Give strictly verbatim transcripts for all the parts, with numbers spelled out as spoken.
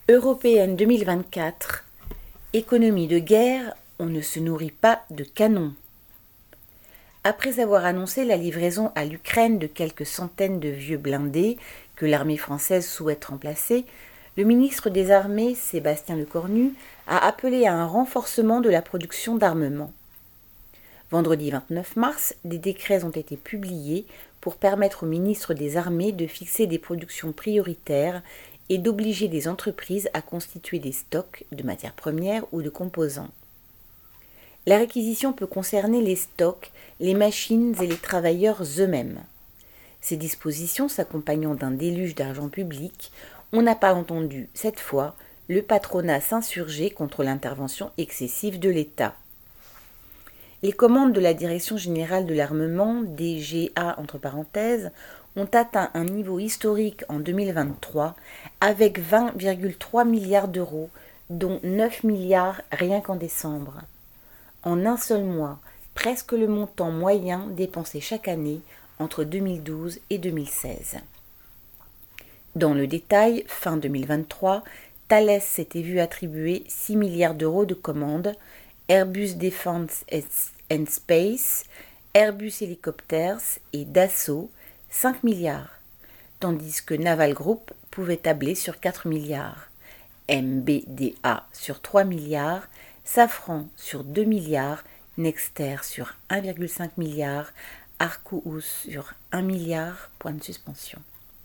Européenne deux mille vingt-quatre. Économie de guerre, on ne se nourrit pas de canons. Après avoir annoncé la livraison à l'Ukraine de quelques centaines de vieux blindés que l'armée française souhaite remplacer, le ministre des Armées, Sébastien Lecornu, a appelé à un renforcement de la production d'armement. Vendredi vingt-neuf mars, des décrets ont été publiés pour permettre au ministre des Armées de fixer des productions prioritaires et d'obliger les entreprises à constituer des stocks de matières premières ou de composants. La réquisition peut concerner les stocks, les machines et les travailleurs eux-mêmes. Ces dispositions s'accompagnant d'un déluge d'argent public, on n'a pas entendu, cette fois, le patronat s'insurger contre l'intervention excessive de l'État. Les commandes de la Direction générale de l'armement, D G A entre parenthèses, ont atteint un niveau historique en deux mille vingt-trois avec vingt virgule trois milliards d'euros, dont neuf milliards rien qu'en décembre. En un seul mois, presque le montant moyen dépensé chaque année entre deux mille douze et deux mille seize. Dans le détail, fin deux mille vingt-trois, Thales s'était vu attribuer six milliards d'euros de commandes, Airbus Defence and Space, Airbus Helicopters et Dassault cinq milliards, tandis que Naval Group pouvait tabler sur quatre milliards, M B D A sur trois milliards, Safran sur deux milliards, Nexter sur un virgule cinq milliard, Arcous sur un milliard, point de suspension.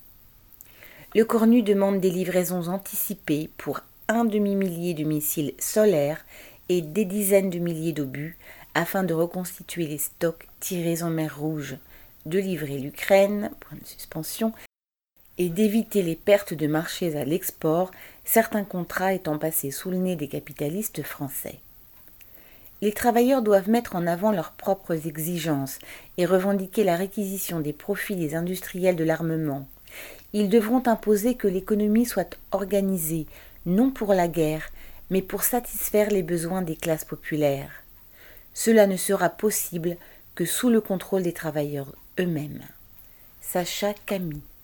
Lecornu demande des livraisons anticipées pour un demi-millier de missiles solaires et des dizaines de milliers d'obus afin de reconstituer les stocks tirés en mer Rouge, de livrer l'Ukraine, point de suspension, et d'éviter les pertes de marchés à l'export, certains contrats étant passés sous le nez des capitalistes français. Les travailleurs doivent mettre en avant leurs propres exigences et revendiquer la réquisition des profits des industriels de l'armement. Ils devront imposer que l'économie soit organisée, non pour la guerre, mais pour satisfaire les besoins des classes populaires. Cela ne sera possible que sous le contrôle des travailleurs eux-mêmes. Sacha Camille.